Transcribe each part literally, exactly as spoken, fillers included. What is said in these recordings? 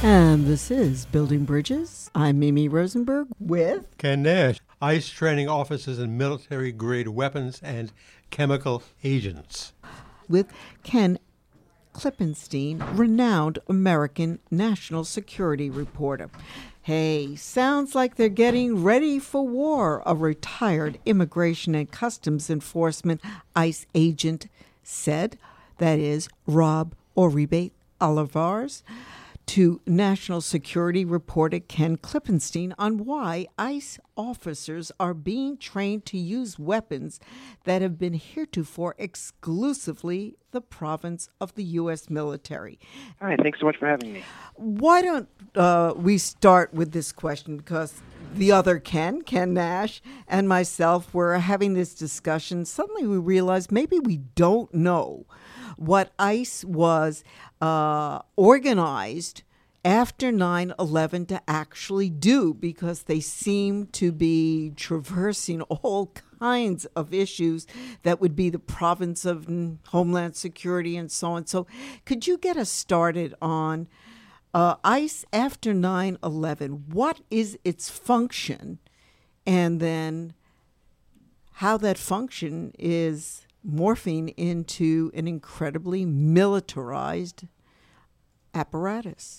And this is Building Bridges. I'm Mimi Rosenberg with Ken Nash. ICE training officers in military-grade weapons and chemical agents. With Ken Klippenstein, renowned American national security reporter. Hey, sounds like they're getting ready for war, a retired Immigration and Customs Enforcement ICE agent said. That is Rob Uribe Olivares, to national security reporter Ken Klippenstein on why ICE officers are being trained to use weapons that have been heretofore exclusively the province of the U S military. Hi, thanks so much for having me. Why don't uh, we start with this question, because the other Ken, Ken Nash, and myself were having this discussion. Suddenly we realized maybe we don't know what ICE was uh, organized after nine eleven to actually do, because they seem to be traversing all kinds of issues that would be the province of Homeland Security and so on. So could you get us started on uh, ICE after nine eleven? What is its function, and then how that function is morphing into an incredibly militarized apparatus?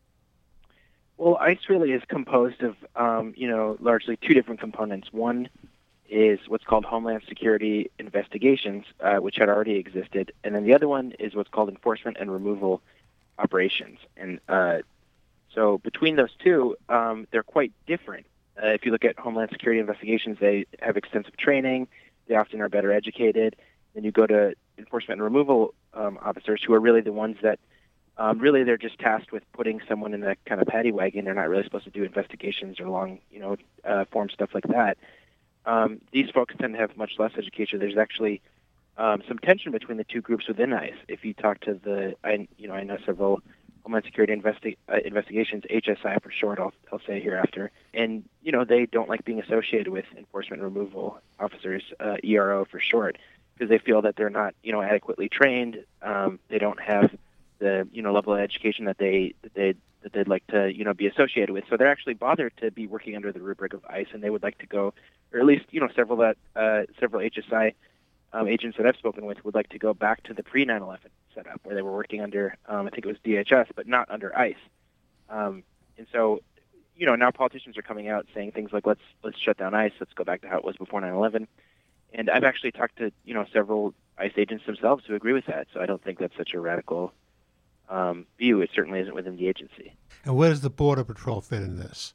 Well, ICE really is composed of, um, you know, largely two different components. One is what's called Homeland Security Investigations, uh, which had already existed, and then the other one is what's called Enforcement and Removal Operations. And uh, so between those two, um, they're quite different. Uh, if you look at Homeland Security Investigations, they have extensive training. They often are better educated. Then you go to Enforcement and Removal um, officers, who are really the ones that Um, really, they're just tasked with putting someone in a kind of paddy wagon. They're not really supposed to do investigations or long, you know, uh, form stuff like that. Um, these folks tend to have much less education. There's actually um, some tension between the two groups within ICE. If you talk to the, I, you know, I know several Homeland Security investi- uh, investigations, H S I for short, I'll, I'll say hereafter, and you know, they don't like being associated with enforcement and removal officers, uh, E R O for short, because they feel that they're not, you know, adequately trained. Um, they don't have the you know level of education that they that they that they'd like to you know be associated with. So they're actually bothered to be working under the rubric of ICE, and they would like to go, or at least you know several that uh, several H S I um, agents that I've spoken with would like to go back to the pre nine eleven setup, where they were working under um, I think it was D H S, but not under ICE. Um, and so you know now politicians are coming out saying things like let's let's shut down ICE, let's go back to how it was before nine eleven. And I've actually talked to you know several ICE agents themselves who agree with that. So I don't think that's such a radical Um, view. It certainly isn't within the agency. And where does the Border Patrol fit in this?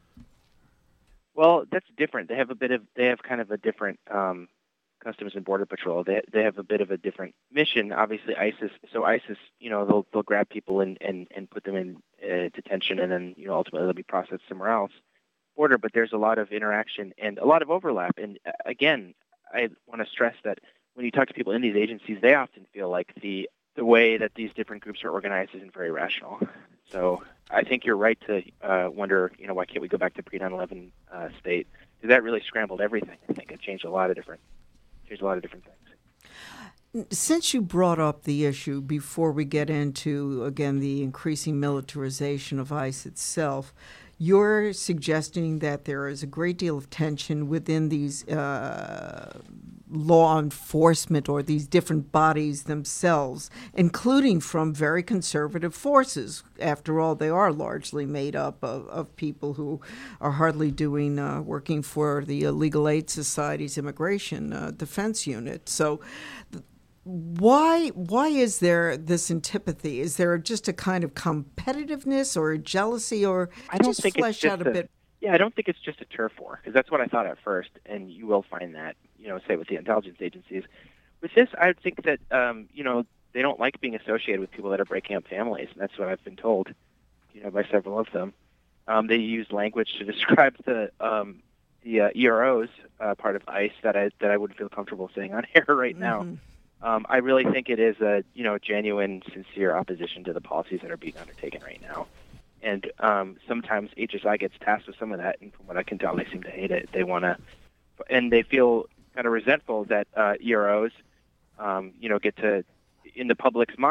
Well, that's different. They have a bit of, they have kind of a different um, Customs and Border Patrol. They they have a bit of a different mission. Obviously, ISIS. So ISIS, you know, they'll they'll grab people and and, and put them in uh, detention, and then you know ultimately they'll be processed somewhere else. Border, but there's a lot of interaction and a lot of overlap. And uh, again, I want to stress that when you talk to people in these agencies, they often feel like the the way that these different groups are organized isn't very rational. So I think you're right to uh, wonder, you know, why can't we go back to pre nine eleven uh, state? Because that really scrambled everything. I think it changed a lot of different, changed a lot of different things. Since you brought up the issue, before we get into, again, the increasing militarization of ICE itself, you're suggesting that there is a great deal of tension within these uh, law enforcement or these different bodies themselves, including from very conservative forces. After all, they are largely made up of, of people who are hardly doing uh, working for the Legal Aid Society's Immigration uh, Defense Unit. So th- why why is there this antipathy? Is there just a kind of competitiveness or a jealousy, or I don't just think flesh it's just out a, a bit? Yeah, I don't think it's just a turf war, because that's what I thought at first, and you will find that, you know, say with the intelligence agencies. With this, I think that, um, you know, they don't like being associated with people that are breaking up families, and that's what I've been told, you know, by several of them. Um, they use language to describe the um, the uh, E R Os uh, part of ICE that I that I wouldn't feel comfortable saying on air right now. Mm-hmm. Um, I really think it is a, you know, genuine, sincere opposition to the policies that are being undertaken right now. And um, sometimes H S I gets tasked with some of that, and from what I can tell, they seem to hate it. They want to, and they feel kind of resentful that uh, E R Os, um, you know, get to, in the public's mind,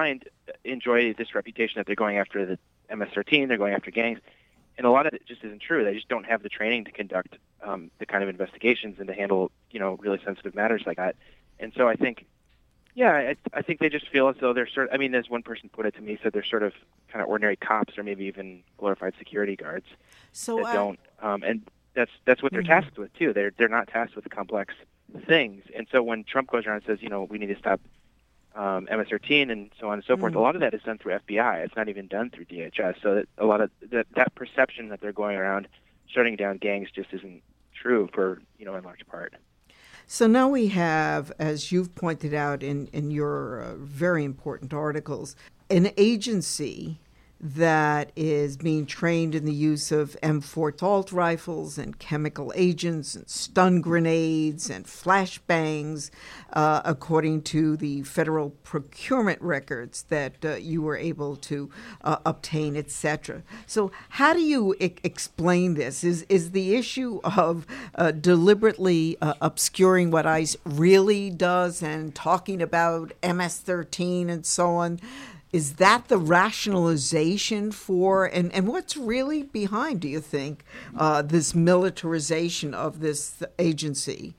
enjoy this reputation that they're going after the M S thirteen, they're going after gangs, and a lot of it just isn't true. They just don't have the training to conduct um, the kind of investigations and to handle, you know, really sensitive matters like that. And so I think, yeah, I, I think they just feel as though they're sort of, I mean, as one person put it to me, said they're sort of kind of ordinary cops or maybe even glorified security guards So that I, don't, um, and that's that's what they're Mhm. tasked with too. They're they're not tasked with complex things. And so when Trump goes around and says, you know, we need to stop um, M S thirteen and so on and so forth, Mm. a lot of that is done through F B I. It's not even done through D H S. So that a lot of that that perception that they're going around shutting down gangs just isn't true for, you know, in large part. So now we have, as you've pointed out in, in your uh, very important articles, an agency that is being trained in the use of M four assault rifles and chemical agents and stun grenades and flashbangs, uh, according to the federal procurement records that uh, you were able to uh, obtain, et cetera. So how do you I- explain this? Is, is the issue of uh, deliberately uh, obscuring what ICE really does and talking about M S thirteen and so on? Is that the rationalization for, and, and what's really behind, do you think, uh, this militarization of this agency?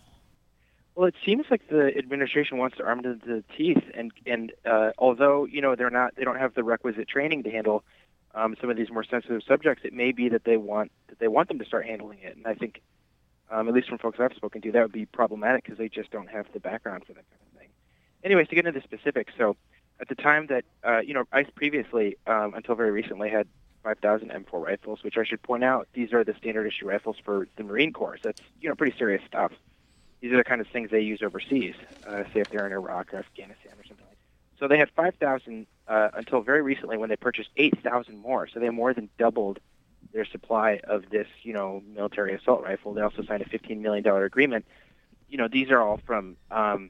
Well, it seems like the administration wants to arm them to the teeth, and and uh, although you know they're not, they don't have the requisite training to handle um, some of these more sensitive subjects. It may be that they want that they want them to start handling it, and I think, um, at least from folks I've spoken to, that would be problematic because they just don't have the background for that kind of thing. Anyways, to get into the specifics, so. At the time that, uh, you know, ICE previously, um, until very recently, had five thousand M four rifles, which I should point out, these are the standard issue rifles for the Marine Corps. So that's, you know, pretty serious stuff. These are the kind of things they use overseas, uh, say if they're in Iraq or Afghanistan or something like that. So they had five thousand uh, until very recently when they purchased eight thousand more. So they more than doubled their supply of this, you know, military assault rifle. They also signed a fifteen million dollars agreement. You know, these are all from um,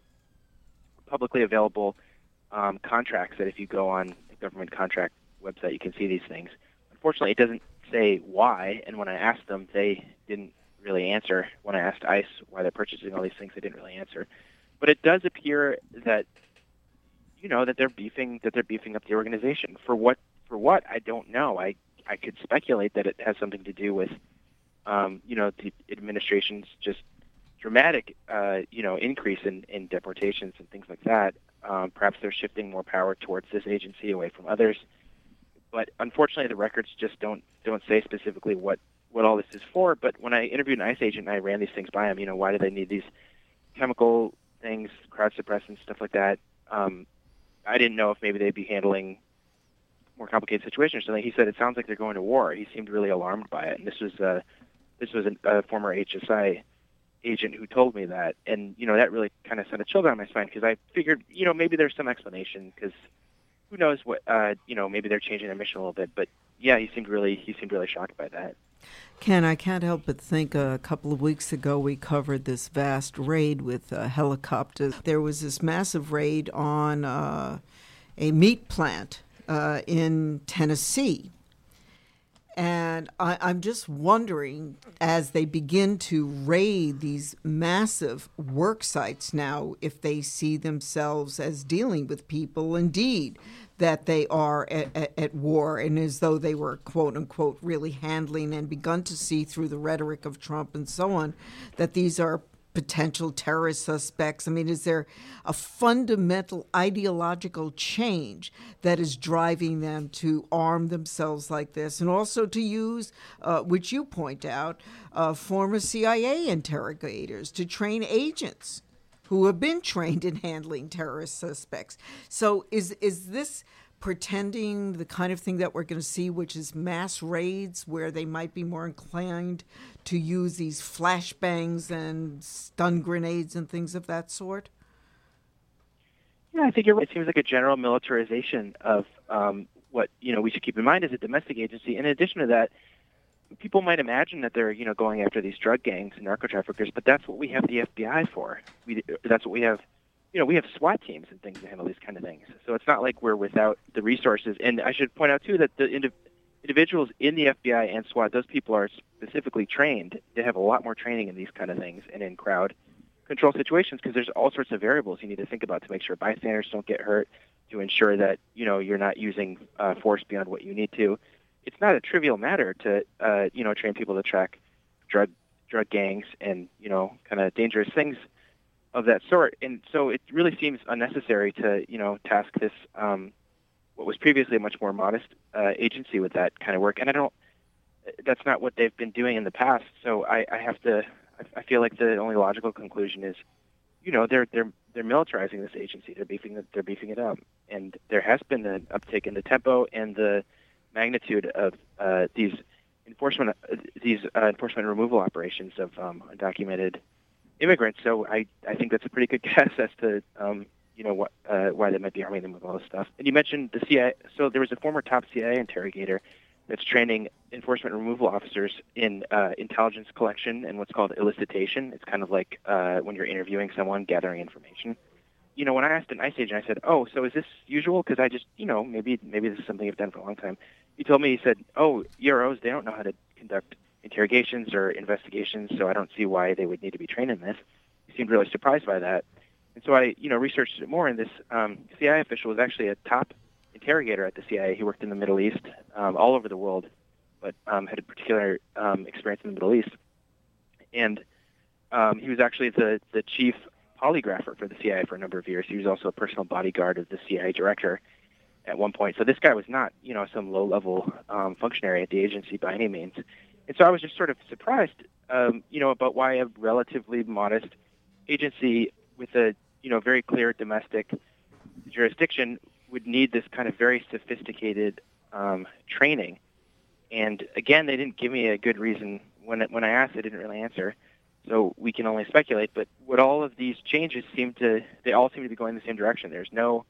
publicly available Um, contracts that if you go on the government contract website, you can see these things. Unfortunately, it doesn't say why, and when I asked them, they didn't really answer. When I asked ICE why they're purchasing all these things, they didn't really answer. But it does appear that, you know, that they're beefing that they're beefing up the organization. For what? For what? I don't know. I I could speculate that it has something to do with, um, you know, the administration's just dramatic, uh, you know, increase in, in deportations and things like that. Um, perhaps they're shifting more power towards this agency away from others. But unfortunately, the records just don't don't say specifically what, what all this is for. But when I interviewed an ICE agent and I ran these things by him, you know, why do they need these chemical things, crowd suppressants, stuff like that? Um, I didn't know if maybe they'd be handling more complicated situations or something. He said it sounds like they're going to war. He seemed really alarmed by it. And this was uh, this was a, a former H S I agent who told me that, and you know that really kind of sent a chill down my spine because I figured, you know, maybe there's some explanation because who knows what, uh, you know, maybe they're changing their mission a little bit. But yeah, he seemed really he seemed really shocked by that. Ken, I can't help but think a couple of weeks ago we covered this vast raid with uh, helicopters. There was this massive raid on uh, a meat plant uh, in Tennessee. And I, I'm just wondering, as they begin to raid these massive work sites now, if they see themselves as dealing with people, indeed, that they are at, at, at war, and as though they were, quote unquote, really handling and begun to see through the rhetoric of Trump and so on, that these are potential terrorist suspects. I mean, is there a fundamental ideological change that is driving them to arm themselves like this and also to use, uh, which you point out, uh, former C I A interrogators to train agents who have been trained in handling terrorist suspects? So is is this pretending the kind of thing that we're going to see, which is mass raids where they might be more inclined to use these flashbangs and stun grenades and things of that sort? Yeah, I think you're right. It seems like a general militarization of um, what, you know, we should keep in mind as a domestic agency. In addition to that, people might imagine that they're, you know, going after these drug gangs and narco traffickers, but that's what we have the F B I for. We, that's what we have. You know, we have SWAT teams and things to handle these kind of things. So it's not like we're without the resources. And I should point out, too, that the indiv- individuals in the F B I and SWAT, those people are specifically trained. They have a lot more training in these kind of things and in crowd control situations because there's all sorts of variables you need to think about to make sure bystanders don't get hurt, to ensure that, you know, you're not using uh, force beyond what you need to. It's not a trivial matter to, uh, you know, train people to track drug drug gangs and, you know, kind of dangerous things of that sort. And so it really seems unnecessary to, you know, task this, um, what was previously a much more modest uh, agency with that kind of work. And I don't, that's not what they've been doing in the past. So I, I have to, I, I feel like the only logical conclusion is, you know, they're they're they're militarizing this agency. They're beefing it. They're beefing it up, and there has been an uptick in the tempo and the magnitude of uh, these enforcement uh, these uh, enforcement removal operations of um, undocumented immigrants. So I, I think that's a pretty good guess as to um, you know what uh, why they might be arming them with all this stuff. And you mentioned the C I A. So there was a former top C I A interrogator that's training enforcement removal officers in uh, intelligence collection and what's called elicitation. It's kind of like uh, when you're interviewing someone, gathering information. You know, when I asked an ICE agent, I said, "Oh, so is this usual?" Because I just, you know, maybe maybe this is something you've done for a long time. He told me, he said, "Oh, E R Os, they don't know how to conduct interrogations or investigations, so I don't see why they would need to be trained in this." He seemed really surprised by that. And so I, you know, researched it more, and this um, C I A official was actually a top interrogator at the C I A. He worked in the Middle East, um, all over the world, but um, had a particular um, experience in the Middle East. And um, he was actually the, the chief polygrapher for the C I A for a number of years. He was also a personal bodyguard of the C I A director at one point. So this guy was not, you know, some low-level um, functionary at the agency by any means. And so I was just sort of surprised, um, you know, about why a relatively modest agency with a, you know, very clear domestic jurisdiction would need this kind of very sophisticated um, training. And again, they didn't give me a good reason. When when I asked, they didn't really answer. So we can only speculate. But what all of these changes seem to, they all seem to be going in the same direction. There's no,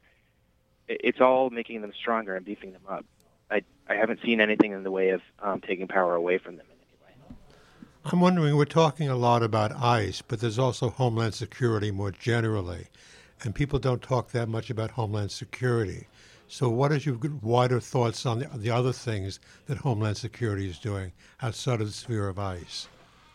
it's all making them stronger and beefing them up. I, I haven't seen anything in the way of um, taking power away from them in any way. I'm wondering, we're talking a lot about ICE, but there's also Homeland Security more generally. And people don't talk that much about Homeland Security. So what is your wider thoughts on the, the other things that Homeland Security is doing outside of the sphere of ICE?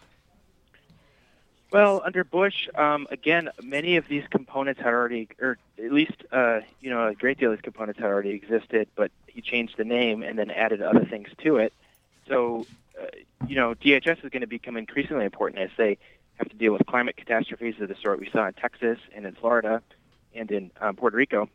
Well, under Bush, um, again, many of these components had already, or at least, uh, you know, a great deal of these components had already existed, but he changed the name and then added other things to it. So, uh, you know, D H S is going to become increasingly important as they have to deal with climate catastrophes of the sort we saw in Texas and in Florida and in um, Puerto Rico.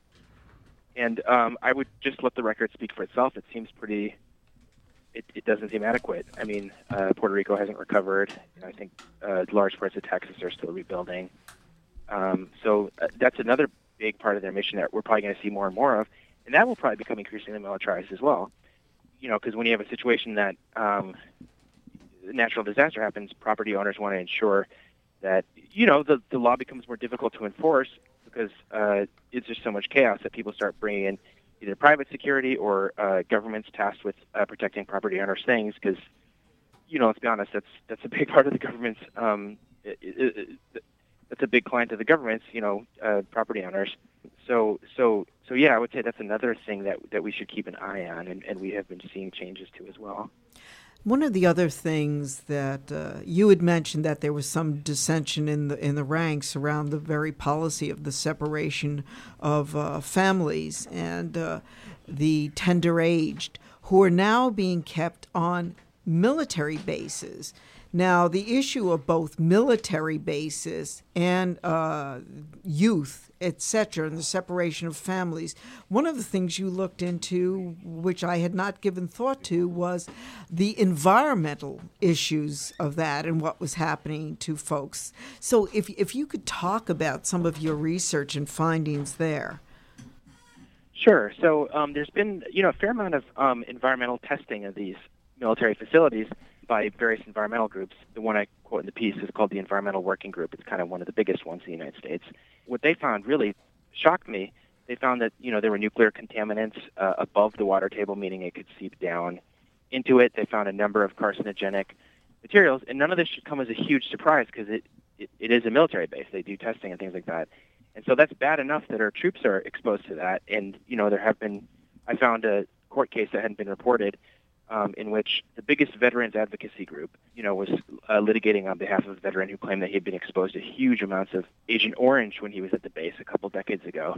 And um, I would just let the record speak for itself. It seems pretty, it, it doesn't seem adequate. I mean, uh, Puerto Rico hasn't recovered. I think uh, large parts of Texas are still rebuilding. Um, so uh, that's another big part of their mission that we're probably going to see more and more of. And that will probably become increasingly militarized as well. You know, because when you have a situation that um, natural disaster happens, property owners want to ensure that, you know, the, the law becomes more difficult to enforce because uh, it's just so much chaos that people start bringing in either private security or uh, governments tasked with uh, protecting property owners' things. Because, you know, let's be honest, that's that's a big part of the government's. Um, it, it, it, that's a big client of the government's, you know, uh, property owners. So, so, so, yeah, I would say that's another thing that that we should keep an eye on, and, and we have been seeing changes to as well. One of the other things that uh, you had mentioned that there was some dissension in the in the ranks around the very policy of the separation of uh, families and uh, the tender-aged who are now being kept on military bases. Now, the issue of both military bases and uh, youth, et cetera, and the separation of families, one of the things you looked into, which I had not given thought to, was the environmental issues of that and what was happening to folks. So if if you could talk about some of your research and findings there. Sure. So um, there's been, you know, a fair amount of um, environmental testing of these military facilities by various environmental groups. The one I quote in the piece is called the Environmental Working Group. It's kind of one of the biggest ones in the United States. What they found really shocked me. They found that, you know, there were nuclear contaminants uh, above the water table, meaning it could seep down into it. They found a number of carcinogenic materials, and none of this should come as a huge surprise because it, it, it is a military base. They do testing and things like that. And so that's bad enough that our troops are exposed to that. And, you know, there have been, I found a court case that hadn't been reported Um, in which the biggest veterans advocacy group, you know, was uh, litigating on behalf of a veteran who claimed that he had been exposed to huge amounts of Agent Orange when he was at the base a couple decades ago.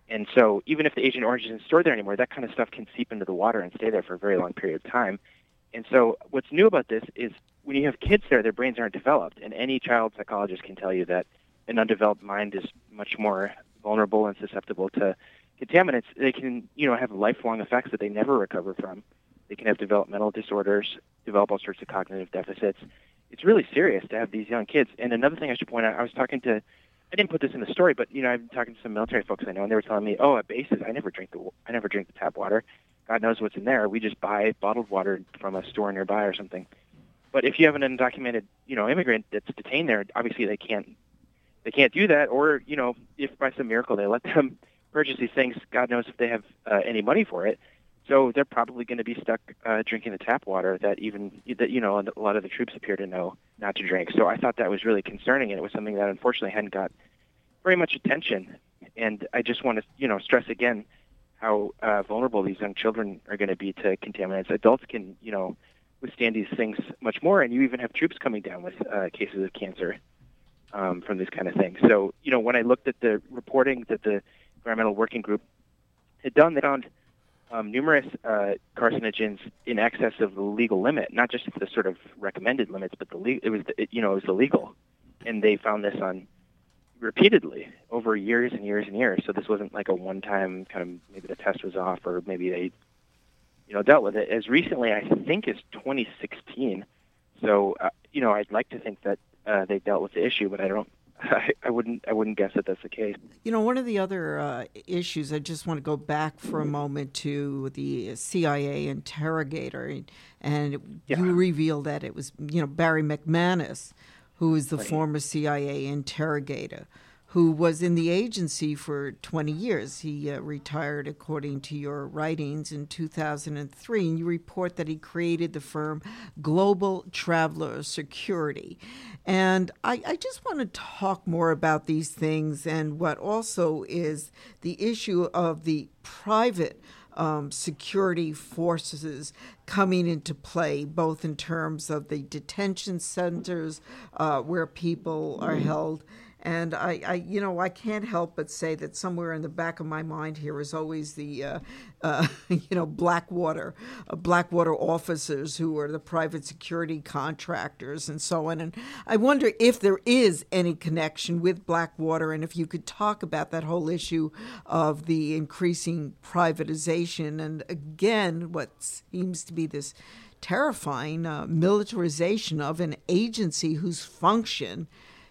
And so even if the Agent Orange isn't stored there anymore, that kind of stuff can seep into the water and stay there for a very long period of time. And so what's new about this is when you have kids there, their brains aren't developed. And any child psychologist can tell you that an undeveloped mind is much more vulnerable and susceptible to contaminants. They can, you know, have lifelong effects that they never recover from. They can have developmental disorders, develop all sorts of cognitive deficits. It's really serious to have these young kids. And another thing I should point out, I was talking to, I didn't put this in the story, but, you know, I've been talking to some military folks I know, and they were telling me, oh, at bases, I never drink the, I never drink the tap water. God knows what's in there. We just buy bottled water from a store nearby or something. But if you have an undocumented, you know, immigrant that's detained there, obviously they can't, they can't do that. Or, you know, if by some miracle they let them purchase these things, God knows if they have uh, any money for it. So they're probably going to be stuck uh, drinking the tap water that even, that you know, a lot of the troops appear to know not to drink. So I thought that was really concerning, and it was something that unfortunately hadn't got very much attention. And I just want to, you know, stress again how uh, vulnerable these young children are going to be to contaminants. Adults can, you know, withstand these things much more, and you even have troops coming down with uh, cases of cancer um, from this kind of thing. So, you know, when I looked at the reporting that the Environmental Working Group had done, they found um, numerous uh, carcinogens in excess of the legal limit, not just the sort of recommended limits, but the le- it was, the, it, you know, it was illegal. And they found this on repeatedly over years and years and years. So this wasn't like a one-time kind of, maybe the test was off or maybe they, you know, dealt with it as recently, I think, as twenty sixteen. So, uh, you know, I'd like to think that uh, they dealt with the issue, but I don't, I, I wouldn't, I wouldn't guess that that's the case. You know, one of the other uh, issues, I just want to go back for a moment to the C I A interrogator, and Yeah. you revealed that it was, you know, Barry McManus, who is the Right. former C I A interrogator, who was in the agency for twenty years. He uh, retired, according to your writings, in two thousand three, and you report that he created the firm Global Traveler Security. And I, I just want to talk more about these things and what also is the issue of the private Um, security forces coming into play, both in terms of the detention centers uh, where people are held. And I, I, you know, I can't help but say that somewhere in the back of my mind here is always the, uh, uh, you know, Blackwater, uh, Blackwater officers who are the private security contractors and so on. And I wonder if there is any connection with Blackwater, and if you could talk about that whole issue of the increasing privatization and, again, what seems to be this terrifying uh, militarization of an agency whose function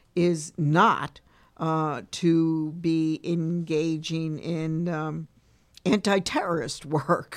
is not uh, to be engaging in um, anti-terrorist work.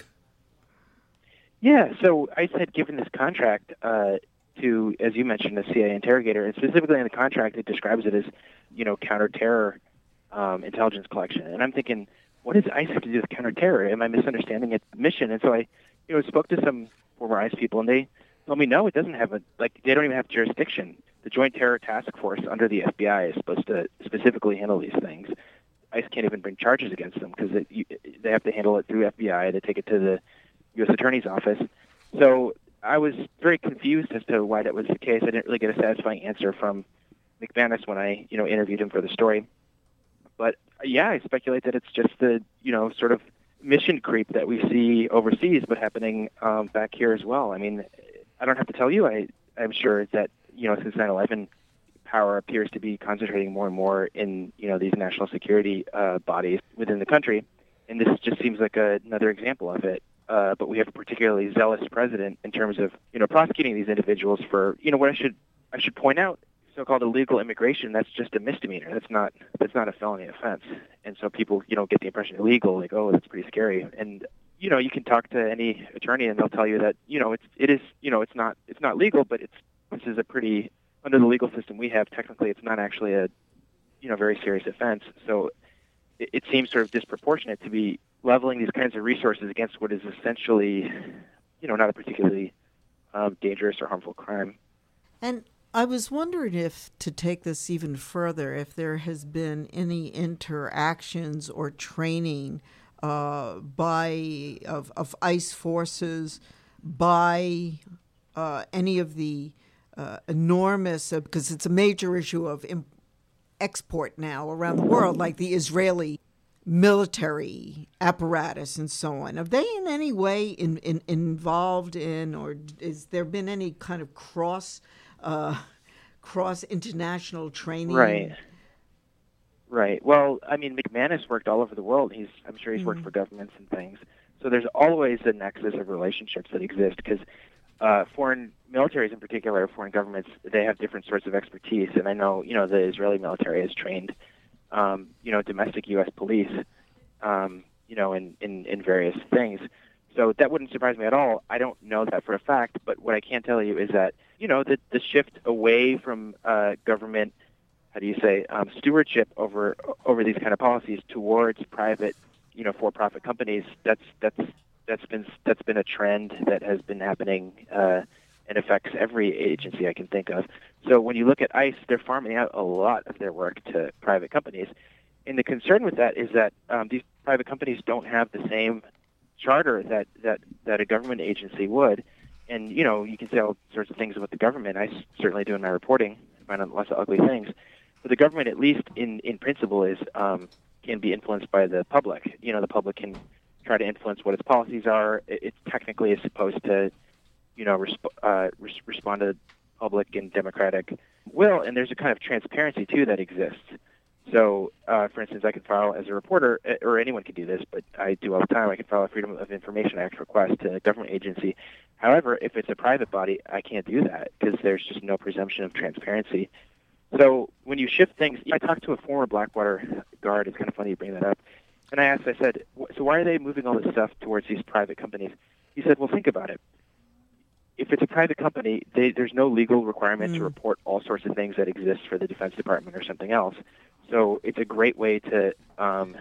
Yeah, so ICE had given this contract uh, to, as you mentioned, a C I A interrogator, and specifically in the contract, it describes it as, you know, counter-terror um, intelligence collection. And I'm thinking, what does ICE have to do with counter-terror? Am I misunderstanding its mission? And so I, you know, spoke to some former ICE people, and they told me, no, it doesn't have a, like, they don't even have jurisdiction. The Joint Terror Task Force under the F B I is supposed to specifically handle these things. ICE can't even bring charges against them because they have to handle it through F B I. They take it to the U S Attorney's Office. So I was very confused as to why that was the case. I didn't really get a satisfying answer from McManus when I, you know, interviewed him for the story. But yeah, I speculate that it's just the, you know, sort of mission creep that we see overseas, but happening um, back here as well. I mean, I don't have to tell you. I, I'm sure that, you know, since nine eleven, power appears to be concentrating more and more in, you know, these national security uh, bodies within the country. And this just seems like a, another example of it. Uh, but we have a particularly zealous president in terms of, you know, prosecuting these individuals for, you know, what I should I should point out, so-called illegal immigration, that's just a misdemeanor. That's not that's not a felony offense. And so people, you know, get the impression illegal, like, oh, that's pretty scary. And, you know, you can talk to any attorney and they'll tell you that, you know, it's it is, you know, it's not it's not legal, but it's this is a pretty, under the legal system we have, technically it's not actually a, you know, very serious offense. So it, it seems sort of disproportionate to be leveling these kinds of resources against what is essentially, you know, not a particularly um, dangerous or harmful crime. And I was wondering if, to take this even further, if there has been any interactions or training uh, by of, of ICE forces by uh, any of the uh, enormous, uh, because it's a major issue of imp- export now around the world, like the Israeli military apparatus and so on. Are they in any way in, in, involved in, or is there been any kind of cross uh, cross international training? Right. Right. Well, I mean, McManus worked all over the world. He's, I'm sure he's Mm. worked for governments and things. So there's always a nexus of relationships that exist because uh, foreign militaries, in particular, foreign governments, they have different sorts of expertise. And I know, you know, the Israeli military has trained, um, you know, domestic U S police, um, you know, in, in, in various things. So that wouldn't surprise me at all. I don't know that for a fact, but what I can tell you is that, you know, the, the shift away from uh, government, how do you say, um, stewardship over over these kind of policies towards private, you know, for-profit companies. That's that's that's been that's been a trend that has been happening uh, and affects every agency I can think of. So when you look at ICE, they're farming out a lot of their work to private companies, and the concern with that is that um, these private companies don't have the same charter that that that a government agency would. And you know, you can say all sorts of things about the government. I certainly do in my reporting. I find lots of ugly things. But the government, at least in, in principle, is um, can be influenced by the public. You know, the public can try to influence what its policies are. It, it technically is supposed to, you know, resp- uh, res- respond to public and democratic will. And there's a kind of transparency, too, that exists. So, uh, for instance, I could file as a reporter, or anyone can do this, but I do all the time, I can file a Freedom of Information Act request to a government agency. However, if it's a private body, I can't do that because there's just no presumption of transparency. So when you shift things, I talked to a former Blackwater guard. It's kind of funny you bring that up. And I asked, I said, so why are they moving all this stuff towards these private companies? He said, well, think about it. If it's a private company, they, there's no legal requirement mm. to report all sorts of things that exist for the Defense Department or something else. So it's a great way to um,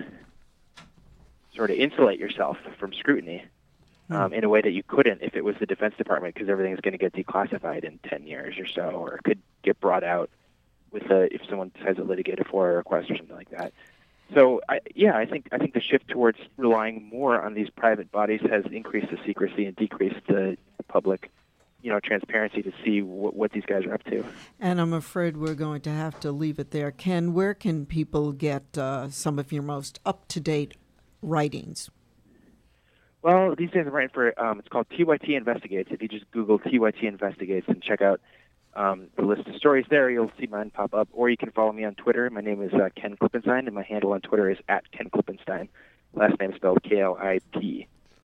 sort of insulate yourself from scrutiny um, in a way that you couldn't if it was the Defense Department, because everything is going to get declassified in ten years or so, or could get brought out with a, if someone decides to litigate a FOIA request or something like that. So, I, yeah, I think I think the shift towards relying more on these private bodies has increased the secrecy and decreased the public, you know, transparency to see what, what these guys are up to. And I'm afraid we're going to have to leave it there. Ken, where can people get uh, some of your most up-to-date writings? Well, these days I'm writing for, um, it's called T Y T Investigates. If you just Google T Y T Investigates and check out um, the list of stories there, you'll see mine pop up. Or you can follow me on Twitter. My name is uh, Ken Klippenstein, and my handle on Twitter is at Ken Klippenstein. Last name spelled K L I P.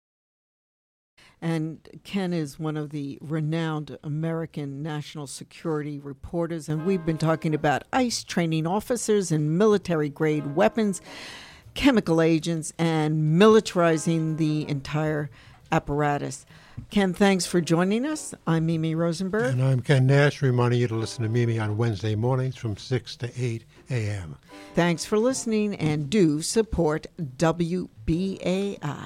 And Ken is one of the renowned American national security reporters, and we've been talking about ICE training officers in military-grade weapons, chemical agents, and militarizing the entire apparatus. Ken, thanks for joining us. I'm Mimi Rosenberg. And I'm Ken Nash, reminding you to listen to Mimi on Wednesday mornings from six to eight a.m. Thanks for listening, and do support W B A I.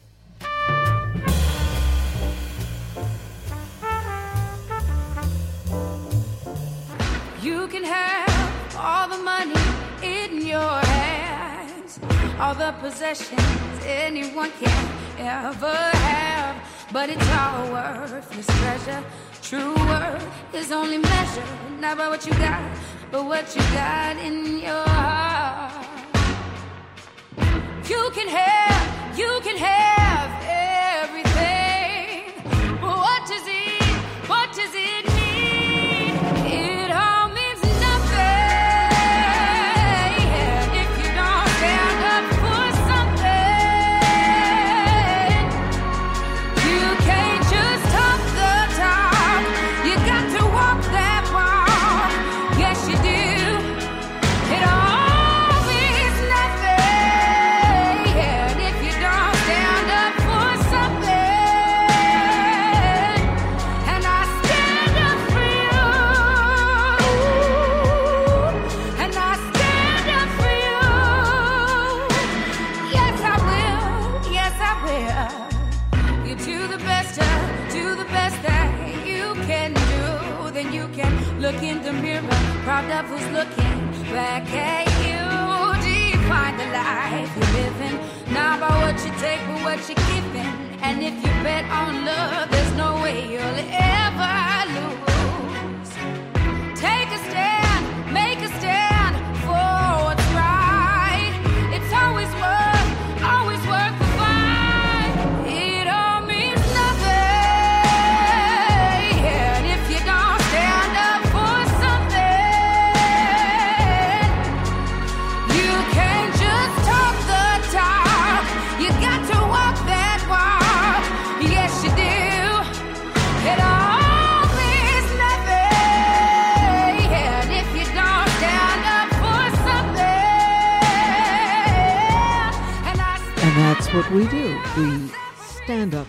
You can have all the money in your hands, all the possessions anyone can ever have, but it's all worthless treasure. True worth is only measured not by what you got, but what you got in your heart. You can have, you can have everything, but what does it, what does it mean? It all means nothing if you don't stand up for something. You can't just talk the talk, you got to walk that walk. Yes, you do. It all means nothing if you don't stand up for something. And I stand up for you. And I stand up for you. Yes, I will. Yes, I will. You do the best, uh, do the best that you can do. Then you can look in the mirror, proud of who's looking back at you. Define the life you're living, not by what you take, but what you're giving. And if you bet on love, there's no way you'll ever lose. Take a stand, make a stand for what's right. It's always worth what we do. We stand up.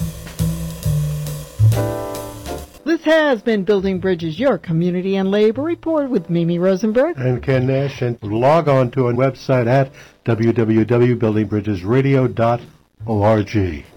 This has been Building Bridges, your community and labor report with Mimi Rosenberg and Ken Nash. And log on to our website at w w w dot building bridges radio dot org.